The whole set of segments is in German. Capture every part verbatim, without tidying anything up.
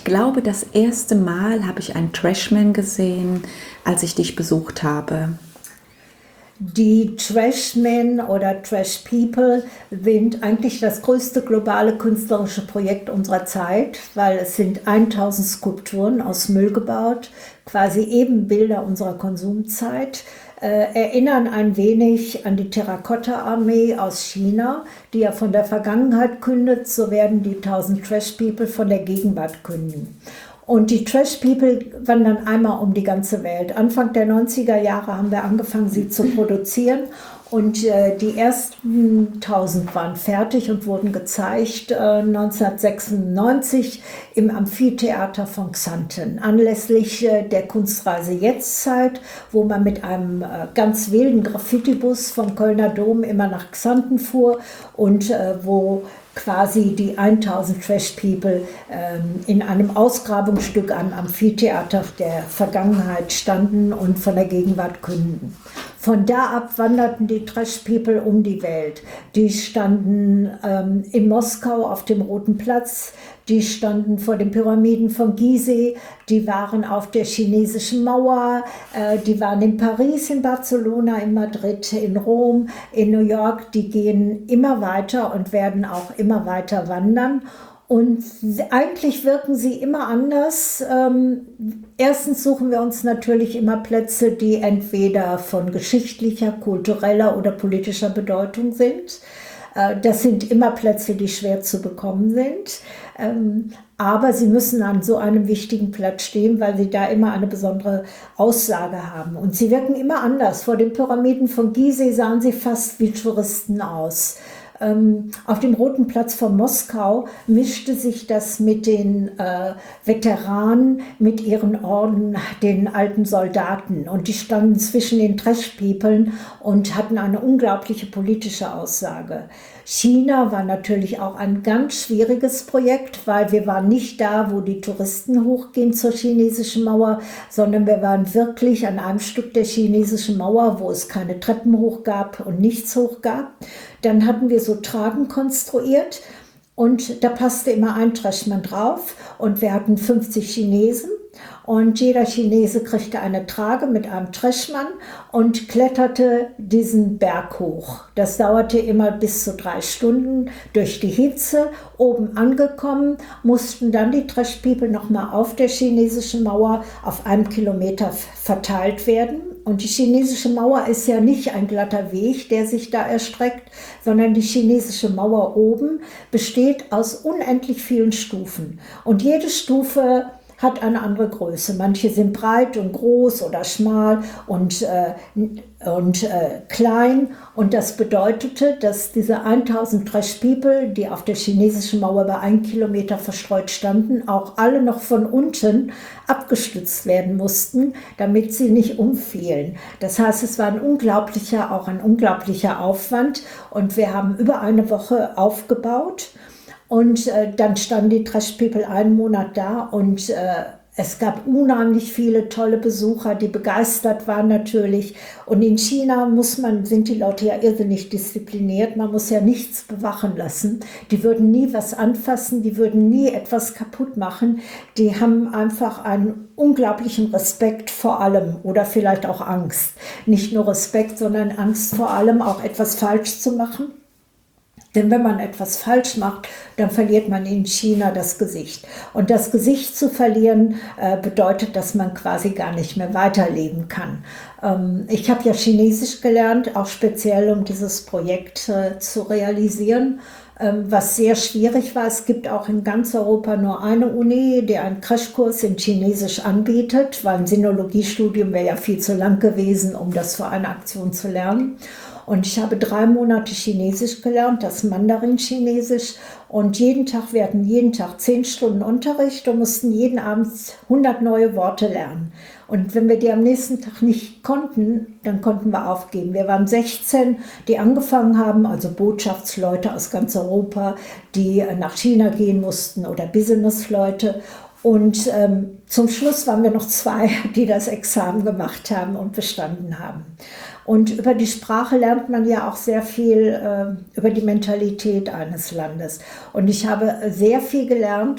Ich glaube, das erste Mal habe ich einen Trashman gesehen, als ich dich besucht habe. Die Trashmen oder Trash People sind eigentlich das größte globale künstlerische Projekt unserer Zeit, weil es sind tausend Skulpturen aus Müll gebaut, quasi Ebenbilder unserer Konsumzeit, äh, erinnern ein wenig an die Terrakotta-Armee aus China, die ja von der Vergangenheit kündet, so werden die tausend Trash People von der Gegenwart künden. Und die Trash People wandern einmal um die ganze Welt. Anfang der neunziger Jahre haben wir angefangen, sie zu produzieren. Und äh, die ersten tausend waren fertig und wurden gezeigt äh, neunzehnhundertsechsundneunzig im Amphitheater von Xanten. Anlässlich äh, der Kunstreise Jetztzeit, wo man mit einem äh, ganz wilden Graffiti-Bus vom Kölner Dom immer nach Xanten fuhr und äh, wo quasi die tausend Trash People ähm, in einem Ausgrabungsstück am Amphitheater der Vergangenheit standen und von der Gegenwart künden. Von da ab wanderten die Trash People um die Welt. Die standen ähm, in Moskau auf dem Roten Platz, die standen vor den Pyramiden von Gizeh, die waren auf der chinesischen Mauer, äh, die waren in Paris, in Barcelona, in Madrid, in Rom, in New York. Die gehen immer weiter und werden auch immer weiter wandern. Und eigentlich wirken sie immer anders. Ähm, erstens suchen wir uns natürlich immer Plätze, die entweder von geschichtlicher, kultureller oder politischer Bedeutung sind. Äh, das sind immer Plätze, die schwer zu bekommen sind. Ähm, aber sie müssen an so einem wichtigen Platz stehen, weil sie da immer eine besondere Aussage haben. Und sie wirken immer anders. Vor den Pyramiden von Gizeh sahen sie fast wie Touristen aus. Ähm, auf dem Roten Platz von Moskau mischte sich das mit den äh, Veteranen, mit ihren Orden, den alten Soldaten. Und die standen zwischen den Trash-Peoplen und hatten eine unglaubliche politische Aussage. China war natürlich auch ein ganz schwieriges Projekt, weil wir waren nicht da, wo die Touristen hochgehen zur chinesischen Mauer, sondern wir waren wirklich an einem Stück der chinesischen Mauer, wo es keine Treppen hoch gab und nichts hoch gab. Dann hatten wir so Tragen konstruiert und da passte immer ein Trashman drauf und wir hatten fünfzig Chinesen. Und jeder Chinese kriegte eine Trage mit einem Trashman und kletterte diesen Berg hoch. Das dauerte immer bis zu drei Stunden durch die Hitze. Oben angekommen, mussten dann die Trash People nochmal auf der chinesischen Mauer auf einem Kilometer verteilt werden. Und die chinesische Mauer ist ja nicht ein glatter Weg, der sich da erstreckt, sondern die chinesische Mauer oben besteht aus unendlich vielen Stufen. Und jede Stufe hat eine andere Größe. Manche sind breit und groß oder schmal und, äh, und äh, klein. Und das bedeutete, dass diese tausend Trash People, die auf der chinesischen Mauer bei einem Kilometer verstreut standen, auch alle noch von unten abgestützt werden mussten, damit sie nicht umfielen. Das heißt, es war ein unglaublicher, auch ein unglaublicher Aufwand. Und wir haben über eine Woche aufgebaut. Und äh, dann standen die Trash People einen Monat da und äh, es gab unheimlich viele tolle Besucher, die begeistert waren natürlich. Und in China muss man, sind die Leute ja irrsinnig diszipliniert, man muss ja nichts bewachen lassen. Die würden nie was anfassen, die würden nie etwas kaputt machen. Die haben einfach einen unglaublichen Respekt vor allem oder vielleicht auch Angst. Nicht nur Respekt, sondern Angst vor allem, auch etwas falsch zu machen. Denn wenn man etwas falsch macht, dann verliert man in China das Gesicht. Und das Gesicht zu verlieren, äh, bedeutet, dass man quasi gar nicht mehr weiterleben kann. Ähm, ich habe ja Chinesisch gelernt, auch speziell um dieses Projekt äh, zu realisieren, ähm, was sehr schwierig war. Es gibt auch in ganz Europa nur eine Uni, die einen Crashkurs in Chinesisch anbietet, weil ein Sinologiestudium wäre ja viel zu lang gewesen, um das für eine Aktion zu lernen. Und ich habe drei Monate Chinesisch gelernt, das Mandarin-Chinesisch. Und jeden Tag, wir hatten jeden Tag zehn Stunden Unterricht und mussten jeden Abend hundert neue Worte lernen. Und wenn wir die am nächsten Tag nicht konnten, dann konnten wir aufgeben. Wir waren sechzehn, die angefangen haben, also Botschaftsleute aus ganz Europa, die nach China gehen mussten oder Businessleute. Und ähm, zum Schluss waren wir noch zwei, die das Examen gemacht haben und bestanden haben. Und über die Sprache lernt man ja auch sehr viel äh, über die Mentalität eines Landes. Und ich habe sehr viel gelernt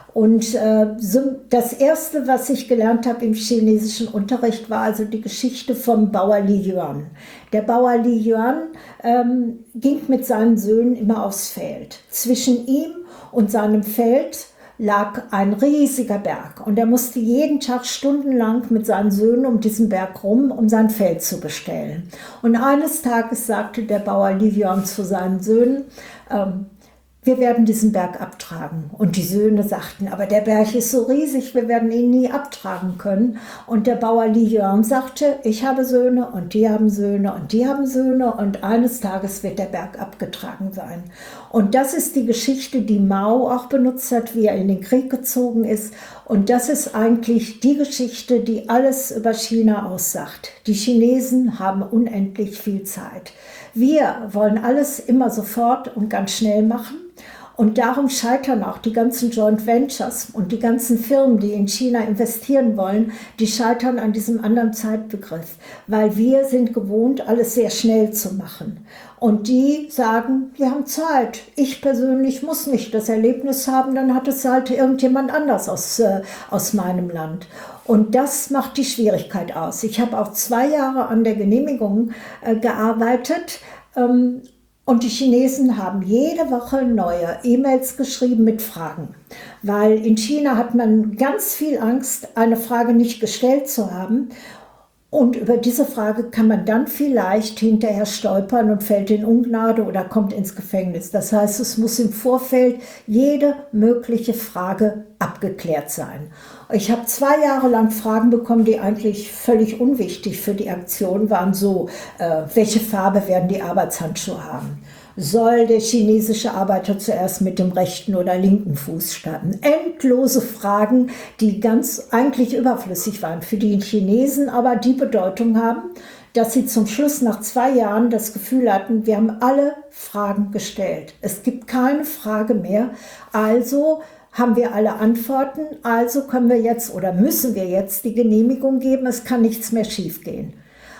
Und äh, so, das Erste, was ich gelernt habe im chinesischen Unterricht, war also die Geschichte vom Bauer Li Yuan. Der Bauer Li Yuan ähm, ging mit seinen Söhnen immer aufs Feld. Zwischen ihm und seinem Feld lag ein riesiger Berg. Und er musste jeden Tag stundenlang mit seinen Söhnen um diesen Berg rum, um sein Feld zu bestellen. Und eines Tages sagte der Bauer Li Yuan zu seinen Söhnen, ähm, wir werden diesen Berg abtragen. Und die Söhne sagten, aber der Berg ist so riesig, wir werden ihn nie abtragen können. Und der Bauer Li Yuan sagte, ich habe Söhne und die haben Söhne und die haben Söhne und eines Tages wird der Berg abgetragen sein. Und das ist die Geschichte, die Mao auch benutzt hat, wie er in den Krieg gezogen ist. Und das ist eigentlich die Geschichte, die alles über China aussagt. Die Chinesen haben unendlich viel Zeit. Wir wollen alles immer sofort und ganz schnell machen. Und darum scheitern auch die ganzen Joint Ventures und die ganzen Firmen, die in China investieren wollen, die scheitern an diesem anderen Zeitbegriff. Weil wir sind gewohnt, alles sehr schnell zu machen. Und die sagen, wir haben Zeit. Ich persönlich muss nicht das Erlebnis haben, dann hat es halt irgendjemand anders aus, äh, aus meinem Land. Und das macht die Schwierigkeit aus. Ich habe auch zwei Jahre an der Genehmigung äh, gearbeitet. Ähm, Und die Chinesen haben jede Woche neue E-Mails geschrieben mit Fragen. Weil in China hat man ganz viel Angst, eine Frage nicht gestellt zu haben. Und über diese Frage kann man dann vielleicht hinterher stolpern und fällt in Ungnade oder kommt ins Gefängnis. Das heißt, es muss im Vorfeld jede mögliche Frage abgeklärt sein. Ich habe zwei Jahre lang Fragen bekommen, die eigentlich völlig unwichtig für die Aktion waren. So, äh, welche Farbe werden die Arbeitshandschuhe haben? Soll der chinesische Arbeiter zuerst mit dem rechten oder linken Fuß starten? Endlose Fragen, die ganz eigentlich überflüssig waren für die Chinesen, aber die Bedeutung haben, dass sie zum Schluss nach zwei Jahren das Gefühl hatten, wir haben alle Fragen gestellt. Es gibt keine Frage mehr, also haben wir alle Antworten, also können wir jetzt oder müssen wir jetzt die Genehmigung geben, es kann nichts mehr schiefgehen.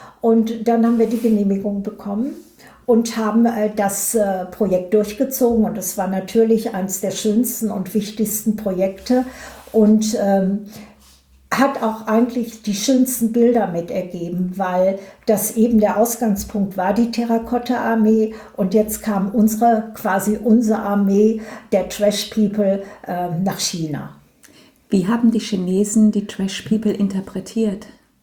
Und dann haben wir die Genehmigung bekommen und haben äh, das äh, Projekt durchgezogen. Und es war natürlich eines der schönsten und wichtigsten Projekte und ähm, hat auch eigentlich die schönsten Bilder mit ergeben, weil das eben der Ausgangspunkt war, die Terrakotta-Armee. Und jetzt kam unsere, quasi unsere Armee der Trash People äh, nach China. Wie haben die Chinesen die Trash People interpretiert?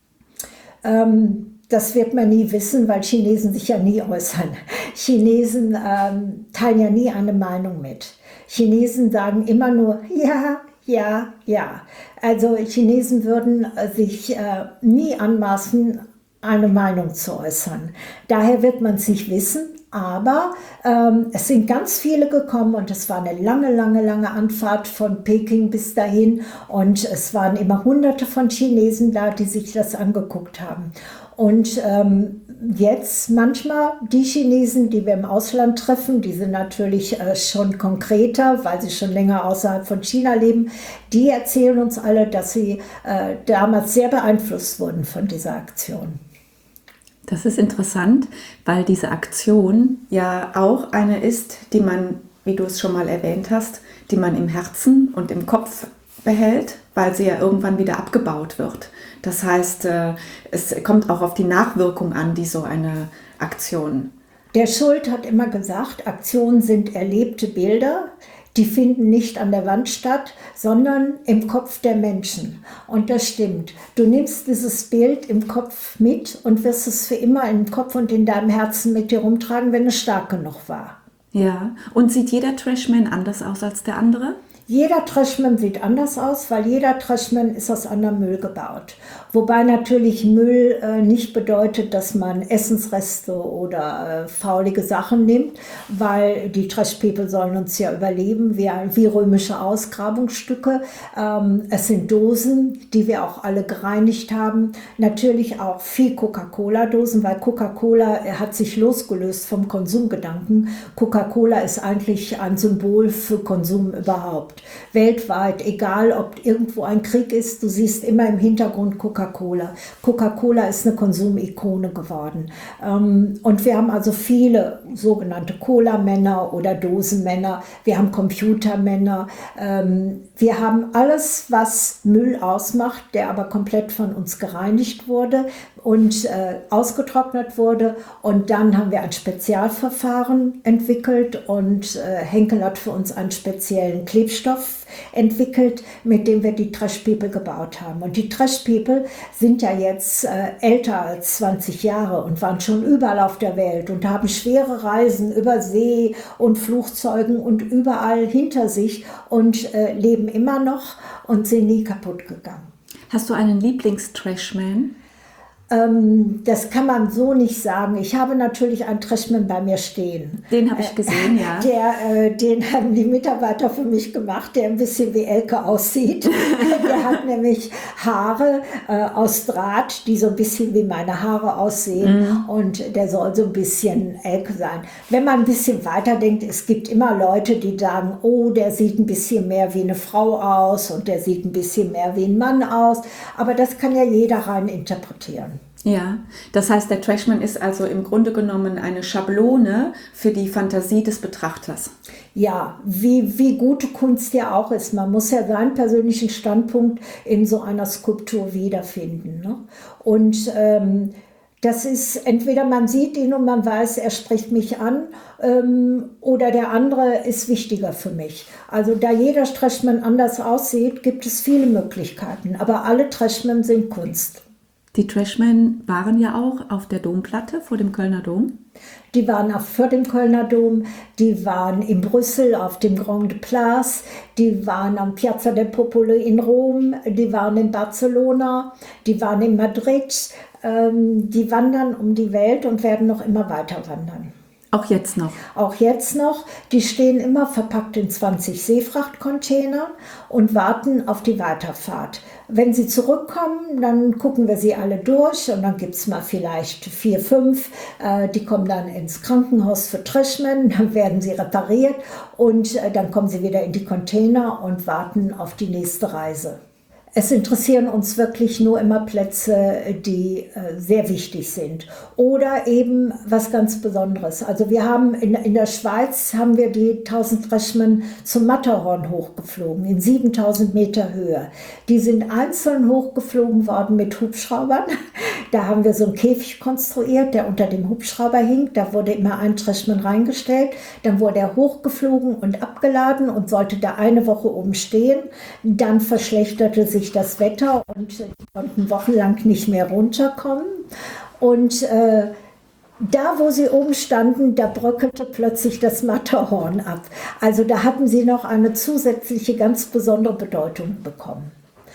Ähm, Das wird man nie wissen, weil Chinesen sich ja nie äußern. Chinesen ähm, teilen ja nie eine Meinung mit. Chinesen sagen immer nur ja, ja, ja. Also Chinesen würden äh, sich äh, nie anmaßen, eine Meinung zu äußern. Daher wird man es nicht wissen. Aber ähm, es sind ganz viele gekommen und es war eine lange, lange, lange Anfahrt von Peking bis dahin. Und es waren immer Hunderte von Chinesen da, die sich das angeguckt haben. Und ähm, jetzt manchmal die Chinesen, die wir im Ausland treffen, die sind natürlich äh, schon konkreter, weil sie schon länger außerhalb von China leben, die erzählen uns alle, dass sie äh, damals sehr beeinflusst wurden von dieser Aktion. Das ist interessant, weil diese Aktion ja auch eine ist, die man, wie du es schon mal erwähnt hast, die man im Herzen und im Kopf behält, weil sie ja irgendwann wieder abgebaut wird. Das heißt, es kommt auch auf die Nachwirkung an, die so eine Aktion. Der Schult hat immer gesagt, Aktionen sind erlebte Bilder, die finden nicht an der Wand statt, sondern im Kopf der Menschen. Und das stimmt. Du nimmst dieses Bild im Kopf mit und wirst es für immer im Kopf und in deinem Herzen mit dir rumtragen, wenn es stark genug war. Ja, und sieht jeder Trashman anders aus als der andere? Jeder Trashman sieht anders aus, weil jeder Trashman ist aus anderem Müll gebaut. Wobei natürlich Müll äh, nicht bedeutet, dass man Essensreste oder äh, faulige Sachen nimmt, weil die Trash People sollen uns ja überleben, wie, wie römische Ausgrabungsstücke. Ähm, es sind Dosen, die wir auch alle gereinigt haben. Natürlich auch viel Coca-Cola-Dosen, weil Coca-Cola hat sich losgelöst vom Konsumgedanken. Coca-Cola ist eigentlich ein Symbol für Konsum überhaupt. wird. Weltweit, egal ob irgendwo ein Krieg ist, du siehst immer im Hintergrund Coca-Cola. Coca-Cola ist eine Konsumikone geworden. Und wir haben also viele sogenannte Cola-Männer oder Dosenmänner. Wir haben Computermänner. Wir haben alles, was Müll ausmacht, der aber komplett von uns gereinigt wurde und äh, ausgetrocknet wurde. Und dann haben wir ein Spezialverfahren entwickelt und äh, Henkel hat für uns einen speziellen Klebstoff entwickelt, mit dem wir die Trash People gebaut haben. Und die Trash People sind ja jetzt äh, älter als zwanzig Jahre und waren schon überall auf der Welt und haben schwere Reisen über See und Flugzeugen und überall hinter sich und äh, leben immer noch und sind nie kaputt gegangen. Hast du einen Lieblings-Trashman? Ähm, das kann man so nicht sagen. Ich habe natürlich einen Trashman bei mir stehen. Den habe ich gesehen, ja. Der, äh, den haben die Mitarbeiter für mich gemacht, der ein bisschen wie Elke aussieht. Der hat nämlich Haare äh, aus Draht, die so ein bisschen wie meine Haare aussehen. Mhm. Und der soll so ein bisschen Elke sein. Wenn man ein bisschen weiterdenkt, es gibt immer Leute, die sagen, oh, der sieht ein bisschen mehr wie eine Frau aus und der sieht ein bisschen mehr wie ein Mann aus. Aber das kann ja jeder rein interpretieren. Ja, das heißt, der Trashman ist also im Grunde genommen eine Schablone für die Fantasie des Betrachters. Ja, wie, wie gute Kunst ja auch ist. Man muss ja seinen persönlichen Standpunkt in so einer Skulptur wiederfinden. Ne? Und ähm, das ist, entweder man sieht ihn und man weiß, er spricht mich an, ähm, oder der andere ist wichtiger für mich. Also da jeder Trashman anders aussieht, gibt es viele Möglichkeiten. Aber alle Trashmen sind Kunst. Die Trashmen waren ja auch auf der Domplatte vor dem Kölner Dom. Die waren auch vor dem Kölner Dom, die waren in Brüssel auf dem Grand Place, die waren am Piazza del Popolo in Rom, die waren in Barcelona, die waren in Madrid. Ähm, die wandern um die Welt und werden noch immer weiter wandern. Auch jetzt noch? Auch jetzt noch. Die stehen immer verpackt in zwanzig Seefrachtcontainern und warten auf die Weiterfahrt. Wenn sie zurückkommen, dann gucken wir sie alle durch und dann gibt es mal vielleicht vier, fünf. Äh, die kommen dann ins Krankenhaus für Trashmen, dann werden sie repariert und äh, dann kommen sie wieder in die Container und warten auf die nächste Reise. Es interessieren uns wirklich nur immer Plätze, die äh, sehr wichtig sind oder eben was ganz Besonderes. Also wir haben in, in der Schweiz haben wir die tausend Trashmen zum Matterhorn hochgeflogen, in siebentausend Meter Höhe. Die sind einzeln hochgeflogen worden mit Hubschraubern. Da haben wir so einen Käfig konstruiert, der unter dem Hubschrauber hing. Da wurde immer ein Trashman reingestellt. Dann wurde er hochgeflogen und abgeladen und sollte da eine Woche oben stehen. Dann verschlechterte sich das Wetter und die konnten wochenlang nicht mehr runterkommen. Und äh, da, wo sie oben standen, da bröckelte plötzlich das Matterhorn ab. Also da hatten sie noch eine zusätzliche, ganz besondere Bedeutung bekommen.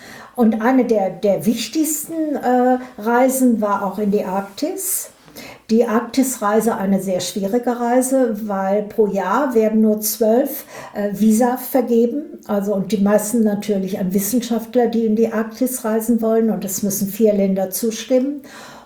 Und eine der, der wichtigsten äh, Reisen war auch in die Arktis. Die Arktisreise eine sehr schwierige Reise, weil pro Jahr werden nur zwölf äh, Visa vergeben. Also und die meisten natürlich an Wissenschaftler, die in die Arktis reisen wollen. Und es müssen vier Länder zustimmen.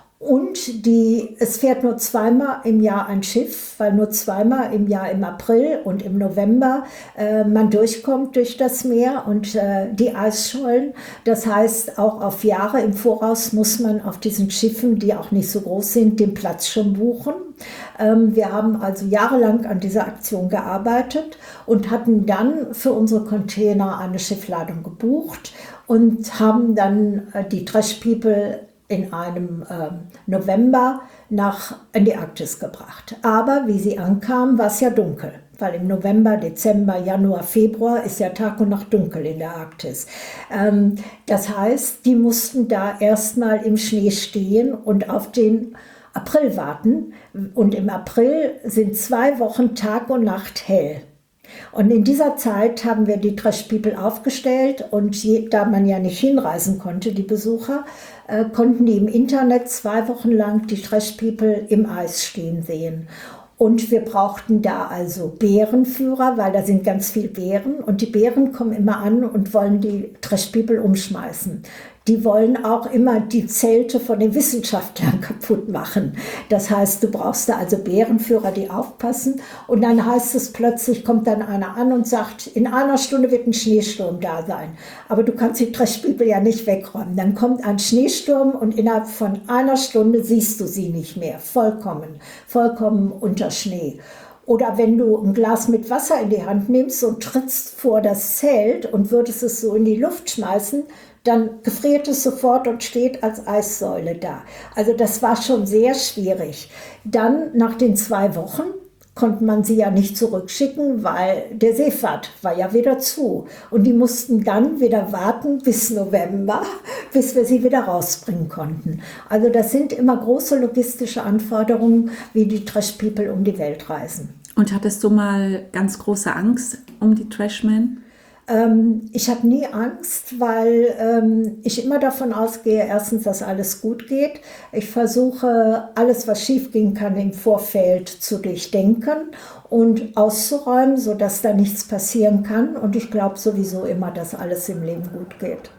Und die, es fährt nur zweimal im Jahr ein Schiff, weil nur zweimal im Jahr im April und im November äh, man durchkommt durch das Meer und äh, die Eisschollen. Das heißt, auch auf Jahre im Voraus muss man auf diesen Schiffen, die auch nicht so groß sind, den Platz schon buchen. Ähm, wir haben also jahrelang an dieser Aktion gearbeitet und hatten dann für unsere Container eine Schiffladung gebucht und haben dann äh, die Trash People in einem äh, November nach in die Arktis gebracht. Aber wie sie ankamen, war es ja dunkel, weil im November, Dezember, Januar, Februar ist ja Tag und Nacht dunkel in der Arktis. Ähm, das heißt, die mussten da erstmal im Schnee stehen und auf den April warten. Und im April sind zwei Wochen Tag und Nacht hell. Und in dieser Zeit haben wir die Trash People aufgestellt und je, da man ja nicht hinreisen konnte, die Besucher, äh, konnten die im Internet zwei Wochen lang die Trash People im Eis stehen sehen. Und wir brauchten da also Bärenführer, weil da sind ganz viele Bären und die Bären kommen immer an und wollen die Trash People umschmeißen. Die wollen auch immer die Zelte von den Wissenschaftlern kaputt machen. Das heißt, du brauchst da also Bärenführer, die aufpassen. Und dann heißt es plötzlich, kommt dann einer an und sagt, in einer Stunde wird ein Schneesturm da sein. Aber du kannst die Trash People ja nicht wegräumen. Dann kommt ein Schneesturm und innerhalb von einer Stunde siehst du sie nicht mehr. Vollkommen, vollkommen unter Schnee. Oder wenn du ein Glas mit Wasser in die Hand nimmst und trittst vor das Zelt und würdest es so in die Luft schmeißen, dann gefriert es sofort und steht als Eissäule da. Also das war schon sehr schwierig. Dann nach den zwei Wochen konnte man sie ja nicht zurückschicken, weil der Seefahrt war ja wieder zu. Und die mussten dann wieder warten bis November, bis wir sie wieder rausbringen konnten. Also das sind immer große logistische Anforderungen, wie die Trash People um die Welt reisen. Und hattest du mal ganz große Angst um die Trashmen? Ähm, ich habe nie Angst, weil ähm, ich immer davon ausgehe, erstens, dass alles gut geht. Ich versuche, alles, was schief gehen kann, im Vorfeld zu durchdenken und auszuräumen, sodass da nichts passieren kann. Und ich glaube sowieso immer, dass alles im Leben gut geht.